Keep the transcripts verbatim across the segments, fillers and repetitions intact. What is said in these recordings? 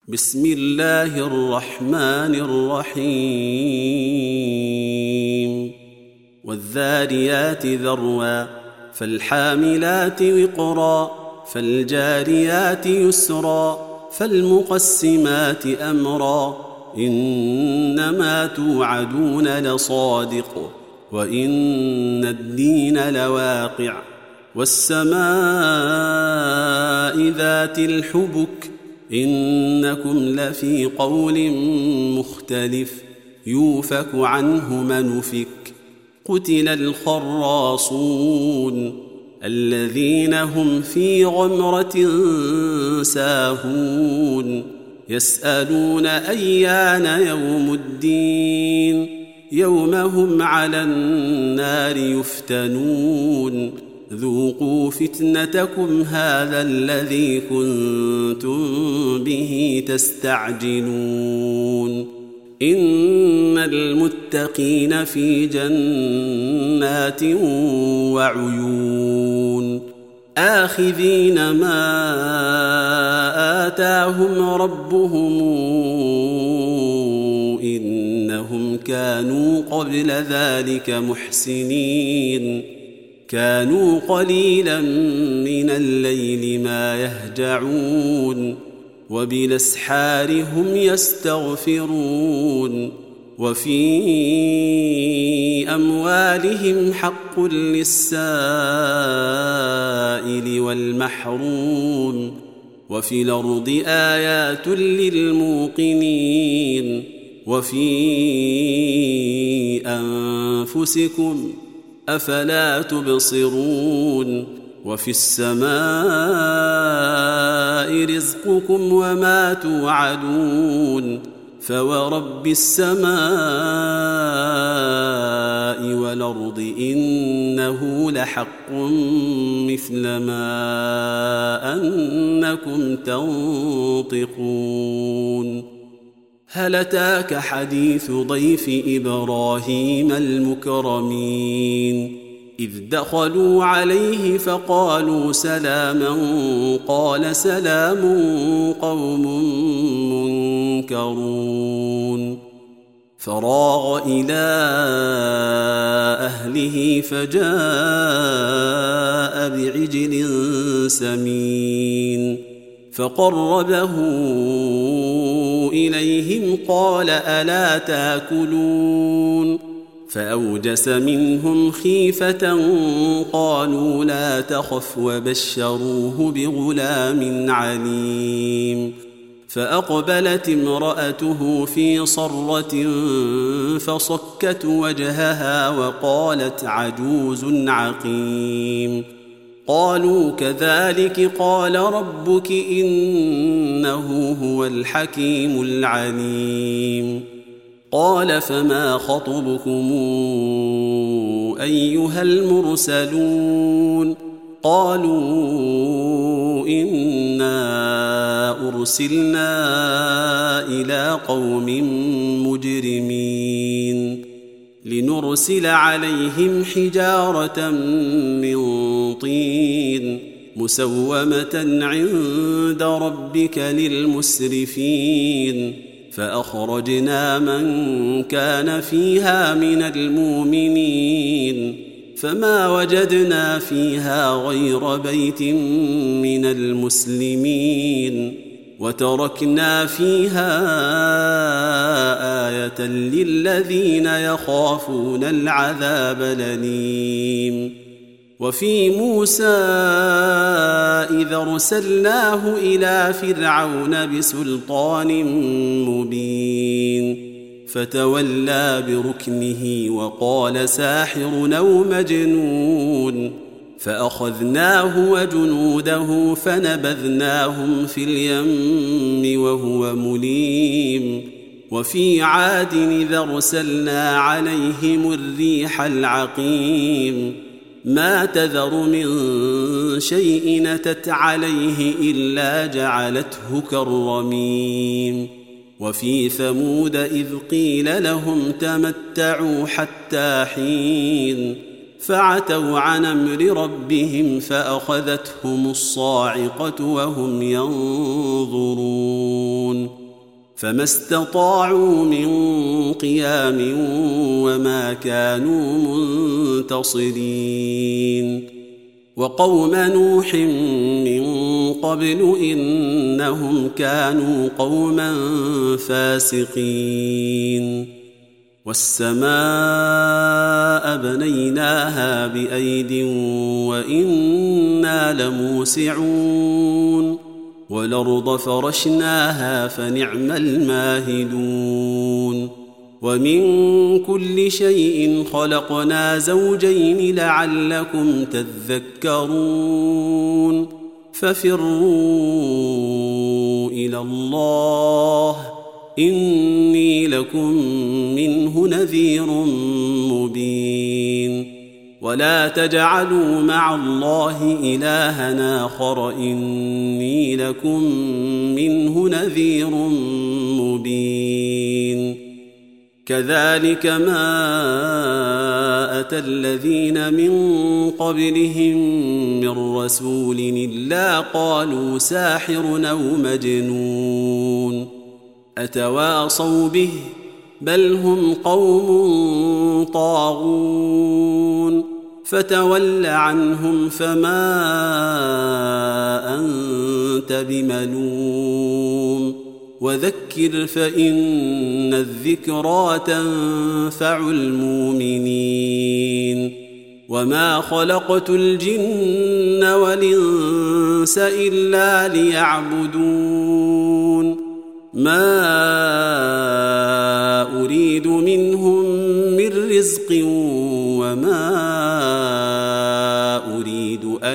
بسم الله الرحمن الرحيم والذاريات ذروا فالحاملات وقرا فالجاريات يسرا فالمقسمات أمرا إنما توعدون لصادق وإن الدين لواقع والسماء ذات الحبك إنكم لفي قول مختلف يوفك عنه من أفك قتل الخراصون الذين هم في غمرة ساهون يسألون أيان يوم الدين يوم هم على النار يفتنون ذوقوا فتنتكم هذا الذي كنتم به تستعجلون إن المتقين في جنات وعيون آخذين ما آتاهم ربهم إنهم كانوا قبل ذلك محسنين كانوا قليلا من الليل ما يهجعون وبالأسحار هم يستغفرون وفي أموالهم حق للسائل والمحروم وفي الأرض آيات للموقنين وفي أنفسكم أفلا تبصرون وفي السماء رزقكم وما توعدون فورب السماء والأرض إنه لحق مثل ما أنكم تنطقون هل أتاك حديث ضيف إبراهيم المكرمين إذ دخلوا عليه فقالوا سلاما قال سلام قوم منكرون فراغ إلى أهله فجاء بعجل سمين فقربه إليهم قال ألا تاكلون فأوجس منهم خيفة قالوا لا تخف وبشروه بغلام عليم فأقبلت امرأته في صرة فصكت وجهها وقالت عجوز عقيم قالوا كذلك قال ربك إنه هو الحكيم العليم قال فما خطبكم أيها المرسلون قالوا إنا أرسلنا إلى قوم مجرمين لنرسل عليهم حجارة من طين مسومة عند ربك للمسرفين فأخرجنا من كان فيها من المؤمنين فما وجدنا فيها غير بيت من المسلمين وتركنا فيها آية للذين يخافون العذاب الأليم وفي موسى إذا أرسلناه إلى فرعون بسلطان مبين فتولى بركنه وقال ساحر أو مجنون فأخذناه وجنوده فنبذناهم في اليم وهو مليم وفي عاد إذا أرسلنا عليهم الريح العقيم ما تذر من شيء أتت عليه إلا جعلته كالرميم وفي ثمود إذ قيل لهم تمتعوا حتى حين فعتوا عن أمر ربهم فأخذتهم الصاعقة وهم ينظرون فما استطاعوا من قيام وما كانوا منتصرين وقوم نوح من قبل إنهم كانوا قوما فاسقين والسماء بنيناها بأيد وإنا لموسعون والأرض فرشناها فنعم الماهدون ومن كل شيء خلقنا زوجين لعلكم تذكرون ففروا إلى الله إني لكم منه نذير مبين ولا تجعلوا مع الله إلها آخر إني لكم منه نذير مبين كذلك ما أتى الذين من قبلهم من رسول إلا قالوا ساحر أو مجنون أتواصوا به بل هم قوم طاغون فتول عنهم فما أنت بملوم وذكر فإن الذكرى تنفع المؤمنين وما خلقت الجن والإنس إلا ليعبدون ما أريد منهم من رزق وما أريد أن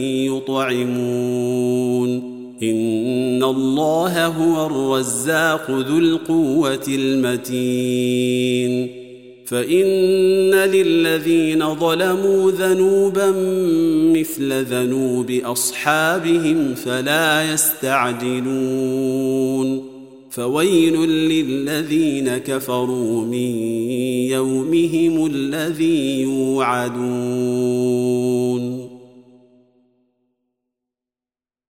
يطعمون إن الله هو الرزاق ذو القوة المتين فإن للذين ظلموا ذنوبا مثل ذنوب أصحابهم فلا يستعجلون فويل للذين كفروا من يومهم الذي يوعدون